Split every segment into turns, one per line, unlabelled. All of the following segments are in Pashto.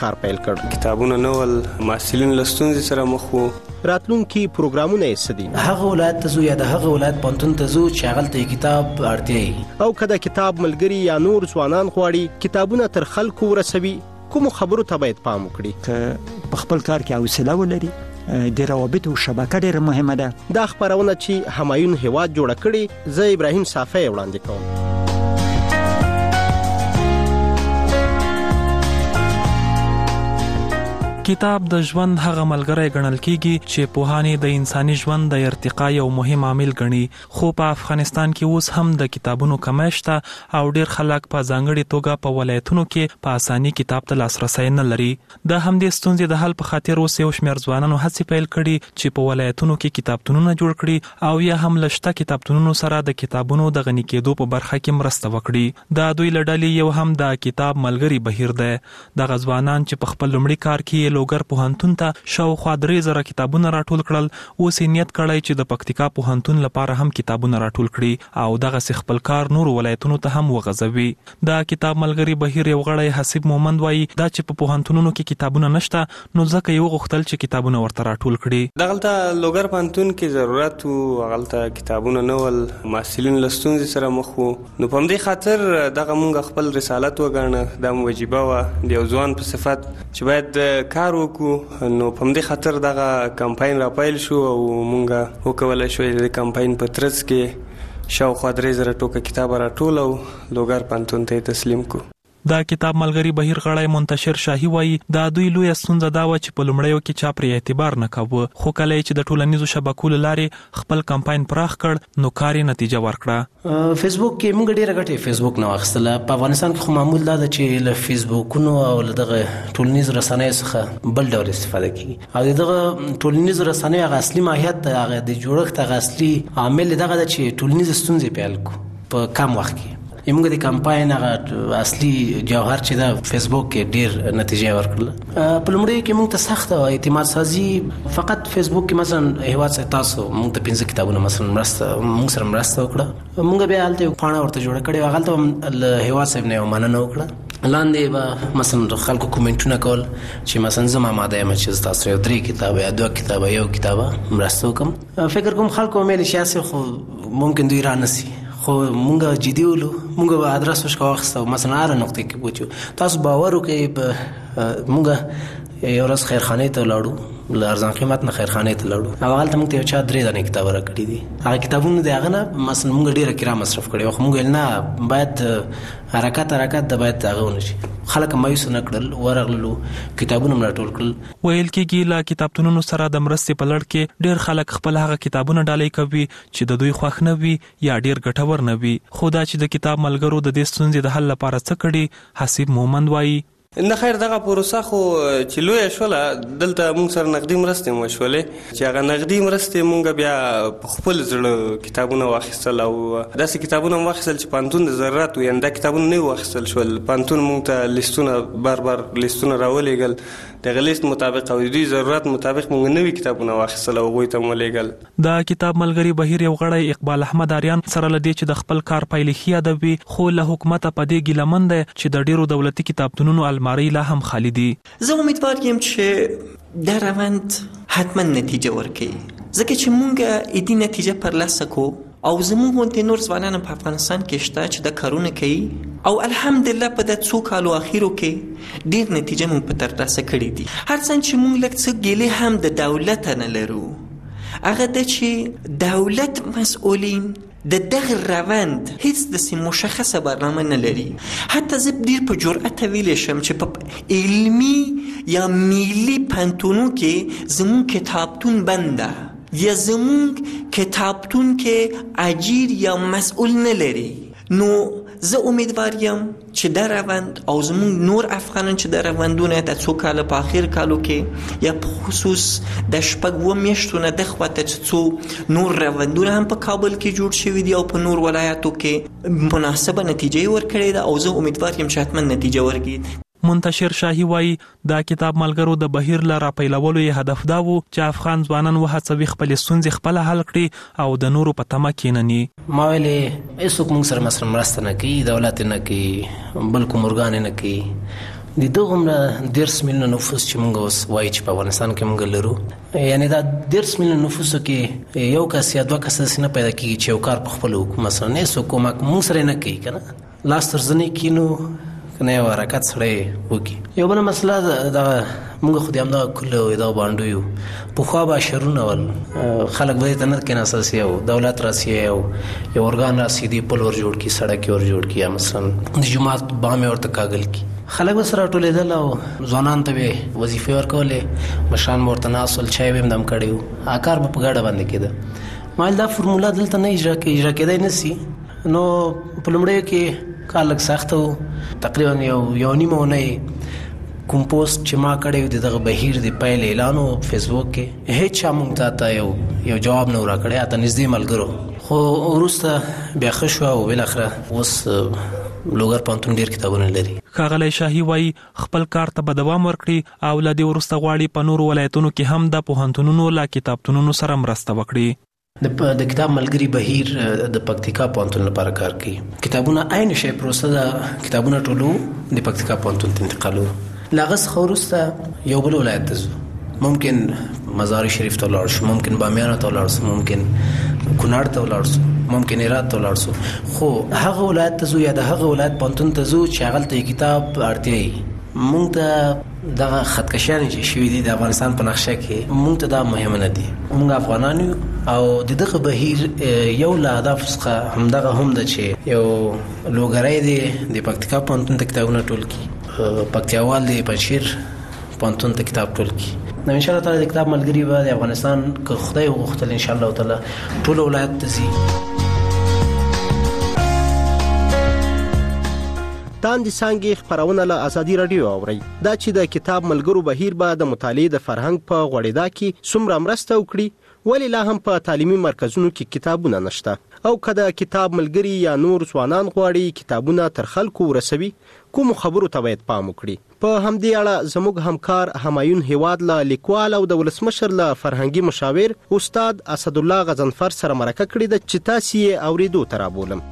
کار پیل کړ.
کتابونه نول محصلین له ستونزې سره مخ وو.
راتلونکي پروګرامونه یې څه دي؟
هغه ولایت ته ځو یا د هغه ولایت پوهنتون ته ځو چې هغلته کتاب اړتیا
او که د کتاب ملګري یا نور ځوانان غواړي کتابونه تر خلکو ورسوي، کومو خبرو ته باید پام وکړي؟
که په خپل کار کې حوصله ولري، د روابطو شبکه ډېره مهمه ده.
دا خبرونه چې همایون هیواد جوړه کړي، زه ابراهیم صافی وړاندې کوم.
کتاب د ژوند هغه ملګری ګڼل کیږي چې پوهانې د انساني ژوند د ارتقا یو مهم عامل ګڼي، خو په افغانستان کې اوس هم د کتابونو کمی شته او ډېر خلک په ځانګړې توګه په ولایتونو کې په اساني کتاب ته لاسرسی نه لري. د همدې ستونزې د حل په خاطر اوس یو شمېر ځوانانو هڅې پیل کړي چې په ولایتونو کې کتابتونونه جوړ کړي او یا هم له شته کتابتونونو سره د کتابونو د غني کېدو په برخه کې مرسته وکړي. د دوی له ډلې یو هم د کتاب ملګري بهیر دی. دغه ځوانان چې په خپل لومړي کار کې لوګر پوهنتون ته شاوخوا 3000 کتابونه راټول کړل، اوس یې نیت کړی چې د پکتیکا پوهنتون لپاره هم کتابونه راټول کړي او دغه خپل کار نور ولایتونو ته هم وغځوي. د کتاب ملګري بهیر یو غړی حسیب مومند وایي دا چې په پوهنتونونو کې کتابونه نشته نو ځکه یې وغوښتل چې کتابونه ورته راټول کړي.
دغلته لوګر پوهنتون کې ضرورت وو، هغلته کتابونه نه ول، محصلین له ستونزې سره مخ وو. نو په همدې خاطر دغه مونږ خپل رسالت وګاڼه، دا وجیبه وه د یو ځوان په صفت چې باید کار وکړو. نو په همدې خاطر دغه کمپاین را پیل شو او مونږ وکولای شو د کمپاین په ترڅ کې شاوخوا 3000 ټوکه کتاب راټول او لوګر پوهنتون ته تسلیم کو.
د کتاب ملګري بهیر غړی منتشر شاهي وایي دا دوی لویه ستونزه دا وه چې په لومړیو کې چا پرې اعتبار نه کاوه، خو کله چې د ټولنیزو شبکو له لارې خپل کمپاین پراخ کړ نو کار یې نتیجه ورکړه.
فیسبوک کې موږ ډېره ګټه فیسبوک نه واخیستله. په افغانستان کې خو معمول دا ده چې له فیسبوکونو او له دغه ټولنیزو رسنیو څخه بل ډول استفاده کیږي او دغه ټولنیزو رسنیو هغه اصلي ماهیت هغه د جوړښت هغه اصلي عامل دغه ده چې ټولنیزې ستونزې پیل کړو په کم وخت کې. موږ د کمپاین هغه اصلي جوهر چې دا فیسبوک کې ډیر نتیجه ورکړله. په لومړي کې موږ ته سخت اعتماد سازي فقط فیسبوک کې مثلا هیواد سره تاسو موږ ته 15 کتابونه مثلا موږ سره مرسته وکړه، موږ بیا هلته یو پاڼه ورته جوړه کړې، هغه له هیواد صاحب نه مننه وکړه. لاندې به مثلا خلکو کومنټونه کول چې مثلا زما ماده یم چې تاسو یو 3 کتاب یا 2 کتاب یو کتاب مرسته وکم. فکر کوم خلکو مې شاسي خو ممکن دوی را نسی، خو مونږه جدي ولو، مونږه به ادرس وشکو واخستو مثلا هر نقطه کې پوچو تاسو باور وکړئ په مونږه یو ورځ خیرخانه ته لاړو، له ارزان قیمت نه خیرخانه ته لاړو، هغه هلته مونږ ته یو چا 3 دانې کتاب راکړي دي. هغه کتابونه د هغه نه مثلا مونږ ډیره کرام مصرف کړي، خو مونږ نه باید حرکت د باید هغه ونشي. خلک مایوس نه کړل، ورغلو کتابونه مراټول کړل.
ویل کېږي لا کتابتونونو سره د مرستې په لړ کې ډیر خلک خپل هغه کتابونه ډالۍ کوي چې د دوی خوښ نه وي یا ډیر ګټور نه وي. خو دا چې د کتاب ملګرو د دې ستونزې د حل لپاره څه کړي، حسیب مومند وایي
نه خیر دغه پروسه خو چې لوی شوله دلته مونږ سره نقدي مرستې مو شولې چې هغه نقدي مرستې مونږ بیا خپل زړه کتابونه واخیستل او داسې کتابونه واخیستل چې پانتون د ضرورت وي، دا کتابونه نه واخیستل شول. پانتون مونږ ته لیستونه بار لیستونه راولېږل، دغه لیست مطابق او دوی ضرورت مطابق مونږ نوي کتابونه واخیستل او هغوی ته مو لېږل.
د کتاب ملګري بهیر یو غړی اقبال احمد آریان سره له دې چې د خپل کار پایلې ښې یادوي، خو له حکومته په دې ګیلهمن دی چې د ډیرو دولتي کتابتونونو الماری لا هم خالی دي.
زه امیدوار یم چې دا روند حتما نتیجه ورکوي، ځکه چې مونږ ایدي نتیجه پرلاسه کو او زموږ غوندې نور ځوانان په افغانستان کې شته چې دا کارونه کوي او الحمدلله په د 2 کالو اخیرو کې ډیر نتیجه مونږ په ترلاسه کړې دي. هر څنګه چې مونږ لږ څه ګیلې هم د دولت نه لرو، هغه د چې دولت مسؤلین د دغه روند هیڅ د مشخصه برنامه نه لري. حتی زه ډیر په جرأت ویلی شم چې په علمي یا ملي پوهنتونو کې زموږ کتابتون بنده یا زموږ کتابتون کې اجیر یا مسئول نه لري. نو زه امیدوار یم چې دا روند او زموږ نور افغانان چې دا روندونه د 2 کاله په اخر کالو کې یا په خصوص د 6 میاشتو نه د خواته چې څو نور روندونه هم په کابل کې جوړ شوي دي او په نور ولایاتو کې مناسبه نتیجه ورکړې ده او زه امیدوار یم چې حتما نتیجه ورکړي.
منتشر شاهي وایي دا کتاب ملګرو د بهیر له راپیلولو یې هدف دا و چې افغان ځوانان وهڅوي خپلې ستونزې خپله حل کړي او د نورو په تمه کېنني.
ما ویلې هېڅوک موږ سره مرسته نه کوي، دولت نه کوي، بل کوم ارګان نه کوي، د دغه 10 میلیونه نفوس چې موږ اوس وایي چې په افغانستان کې موږ لرو، یعنی دا 10 میلیونه نفوس کې یو کس یا دوه کس نه پیدا کیږي چې یو کار په خپل حکومت مثلا نه سو کومک موږ سره نه کوي کنه، لاس ترځنې کینو کنه یو حرکت سره وکي. یو بل مسله دا موږ خو دې هم دا کله دا باندې یو په خوا به شرونه ول خلک به ته نه کې اساسي او دولت راسي او یو ارګان راسي دی په لور جوړ کی سړک ور جوړ کی مثلا د جماعت بامه ورته کاغل کی خلک به سره ټولېدل او ځوانان ته به وظیفې ورکولې، مشان ورته ناسل چای به دم کړیو، آکار به په ګاډه باندې کېده. مال دا فرمولا دلته نه اجرا کېدای نسی. نو په لومړی کې کار لږ سخت و، تقریبا یو نیمه اونۍ کوم پوسټ چې ما کړی دغه بهیر د پیل اعلان او فیسبوک کې هیڅ چا مونږ ته یو جواب نه ورکړی، اته نږدې ملګرو. خو وروسته بیا ښه شوه او بالاخره اوس لوګر پوهنتون ډېر کتابونه لري.
ښاغلی شاهي وایي خپل کار ته به دوام ورکړي او له دې وروسته غواړي په نورو ولایتونو کې هم د پوهنتونونو له کتابتونونو سره مرسته وکړي.
د کتاب ملګری بهیر د پکتیکا پوهنتون لپاره کار کوي. کتابونه عین شی پروسه ده، کتابونه ټولو د پکتیکا پوهنتون ته انتقالو. لاغه څخه وروسته یو بل ولایت ته ځو، ممکن مزار شریف ته ولاړ شو، ممکن بامیان ته ولاړ شو، ممکن کونړ ته ولاړ شو، ممکن هرات ته ولاړ شو. خو هغه ولایت ته ځو یا د هغه ولایت پوهنتون ته ځو چې هغه ته کتاب اړتیا وي. مونږ ته دغه خطکشان چې شوي دي د افغانستان په نقشه کې مونږ ته دا مهم نه دي. مونږ افغانان یو او دغه بهیر یو له هدف څخه همدغه هم ده چې یو لوګری دی د پکتیکا پوهنتون ته کتابونه ټول کړي، پکتیاوال دی پنجشیر پوهنتون ته کتاب ټول کړي. نو ان شاء الله تعالی د کتاب ملګری به د افغانستان که خدای وغوښتل ان شاء الله تعالی ټول ولایت ته ځي.
تاندې څانګې خپرونه له ازادي رادیو اوري. دا چې د کتاب ملګرو بهیر به د مطالعې د فرهنګ په غوړېدا کې څومره مرسته وکړي، ولی لا هم په تعلیمي مرکزونو کې کتابونه نشته، او که د کتاب ملګری یا نور ځوانان غواړي کتابونه تر خلکو ورسوي، کوم خبرو ته باید پام وکړي؟ په همدې اړه زموږ همکار همایون هیواد له لیکوال او د ولسمشر له فرهنګي مشاور استاد اسدالله غضنفر سره مرکه کړې ده چې تاسو یې اوریدو ته رابولم.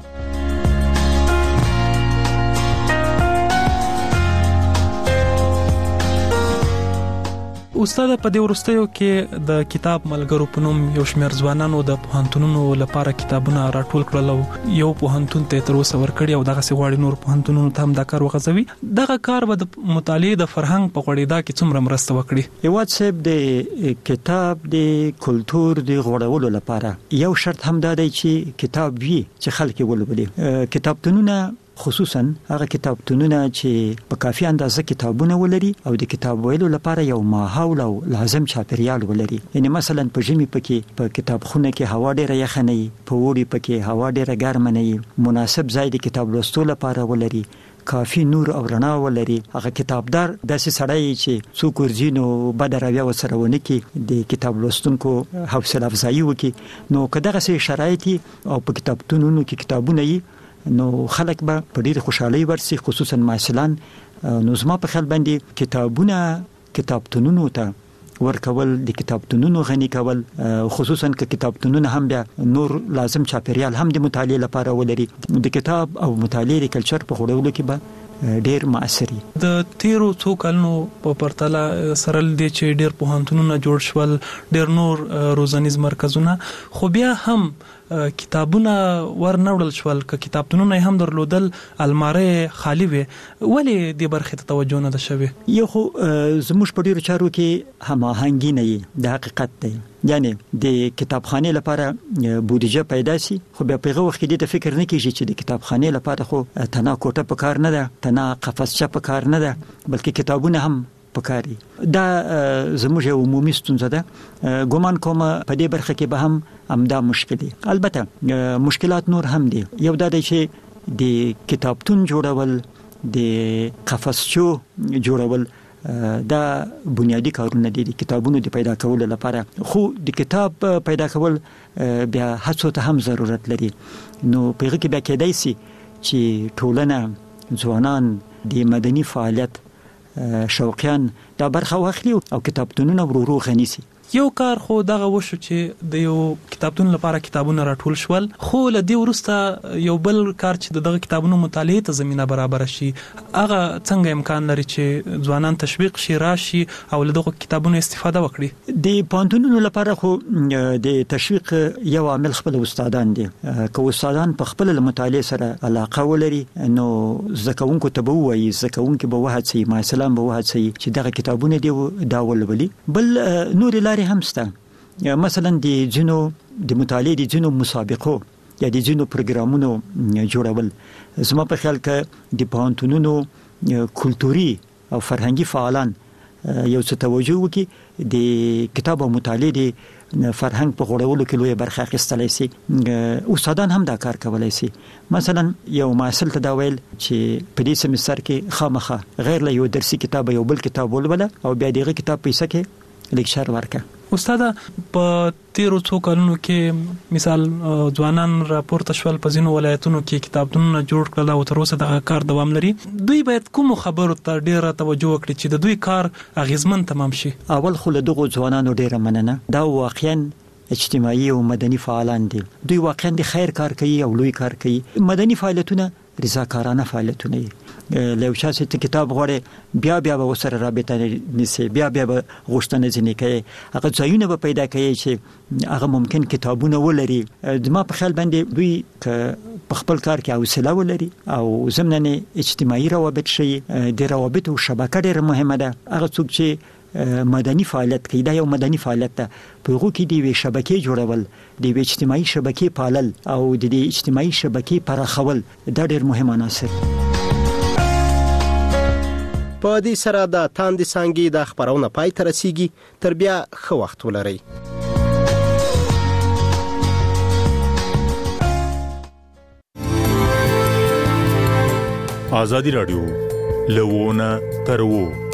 استاد په دې وروستیو کې د کتاب ملګرو په نوم یو شمېر ځوانانو د پوهنتونونو لپاره کتابونه راټول کړل او یو پوهنتون ته تر اوسه ورکړي او دغه غواړي نور پوهنتونونو ته هم دا کار وغځوي. دغه کار به د مطالعې د فرهنګ په غوړېدا کې څومره مرسته وکړي؟
هیواد صاحب د کتاب د کلتور د غوړولو لپاره یو شرط هم دا دی چې کتاب وي چې خلک ولولي. کتابتونونه خصوصا هغه کتابتونونه چې په کافي اندازه کتابونه ولري او د کتاب ویلو لپاره یو ماحول او لازم چاپیریال ولري. یعنی مثلا په ژمي پکې په کتابخونه کې هوا ډیره یخه نه وي، په اوړي پکې هوا ډیره ګرمه نه وي، مناسب ځای د کتاب لوستلو لپاره ولري، کافي نور او رڼا ولري. هغه کتابدار داسې سړی چې څوک ورځي نو بد رویه ورسره ونه کړي، د کتاب لوستونکو حوصله افزایي وکړي. نو که دغسې شرایط او په کتابتونونو کې کتابونه وي نو خلک به په ډېر خوشحالۍ ورسي، خصوصا محصلان. نو زما په خیال باندې کتابونه کتابتونونو ته ورکول، د کتابتونونو غني کول، خصوصا که کتابتونونه هم بیا نور لازم چاپیریال هم د مطالعې لپاره ولري، د کتاب او مطالعې د کلچر په غوړولو کې به ډیر مؤثري.
د تیرو څو کلونو په پرتله سره د چې ډیر پوهنتونونه جوړ شول، ډیر نور روزنیز مرکزونه، خو بیا هم کتابونه ورنوړل شول، که کتابتونونه هم درلودل الماره خالی وي، ولی د برخه ته توجه نه ده شوی؟
یو خو زموږ په ډیرو چارو کې هماهنګي نه وي، د حقیقت دی. یعنی د کتابخانه لپاره بودیجه پیدا سي، خو بیا په هغه وخت کې د فکر نه کیږي چې د کتابخانه لپاره خو تنا کوټه په کار نه ده، تنا قفسچه په کار نه ده، بلکې کتابونه هم پکاري. دا زموږ یو عمومي ستونزه ده. ګومان کوم په دې برخه کې به هم همدا مشکل دي. البته مشکلات نور هم دي. یو دا دی چې د کتابتون جوړول، د قفسچو جوړول دا بنیادی کارونه دي د کتابونو د پیدا کولو لپاره. خو د کتاب پیدا کول بیا هڅو ته هم ضرورت لري. نو په هغه کې بیا کېدای سي چې ټولنه، ځوانان د مدني فعالیت شوقیان دا برخه واخلي او کتابتونونه ورو غني سي.
یو کار خو دغه وشو چې د یو کتابتون لپاره کتابونه راټول شول، خو له دې وروسته یو بل کار چې دغه کتابونو مطالعه ته زمينه برابر شي، هغه څنګه امکان لري چې ځوانان تشویق شي راشي او له دغه کتابونو استفاده وکړي؟
د پوهنتونونو لپاره خو د تشویق یو عامل خپل استادان دي. که استادان په خپل مطالعه سره علاقه ولري نو زکونکو ته به وایي، زکونکو به وهڅي، معلمان به وهڅي چې دغه کتابونه دی دا ولولي. بل نور لارې هم شته، مثلا د جنو د مطالعه د جنو مسابقو یا د جنو پروګرامونو جوړول. زما په خیال کې د پوهنتونونو کلتوري او فرهنګي فعالان یو څه توجه وکړي، د کتاب او مطالعه د فرهنګ په غوړولو کې لوی برخه اخیستلای شي. استادان هم دا کار کولای شي. مثلا یو محصل ته دا ویل چې په دې سمستر کې خامخه غیر له یو درسي کتاب یو بل کتاب ولوله او بیا دغه کتاب پیسې کې لیکچر ورکړه.
استاد په تیرو څو کلونو کې مثال ځوانان راپورته شول په ځینو ولایتونو کې کتابتونونه جوړ کړل او تر اوسه دغه کار دوام لري. دوی باید کوم خبرو ته ډیره توجه وکړي چې د دوی کار اغیزمن تمام شي؟ اول
خو له دغه ځوانانو ډیره مننه. دا واقعا اجتماعي او مدني فعالان دي. دوی واقعا د خیر کار کوي او لوی کار کوي. مدني فعالیتونه رضاکارانه فعالیتونه دي. له شاسې ته کتاب غوړې بیا به وسره رابطه نسی، بیا به غوښتنه ځنې کوي، هغه ځایونه به پیدا کوي چې هغه ممکن کتابونه ولري. ما په خیال باندې دوی په خپل کار کې حوصله ولري او ضمن اجتماعي روابط شي. د روابط او شبکه ډېره مهمه ده. هغه څوک چې مدني فعالیت کوي دا یو مدني فعالیت ده، په هغه کې د وی شبکې جوړول، د اجتماعي شبکې پالل او د اجتماعي شبکې پراخول دا ډېر مهم عناصر.
په دې سره د تاندې څانګې د خبرونه پای ته رسیږي. تر بیا ښه وخت ولرئ.
ازادي رادیو لوونه تر وو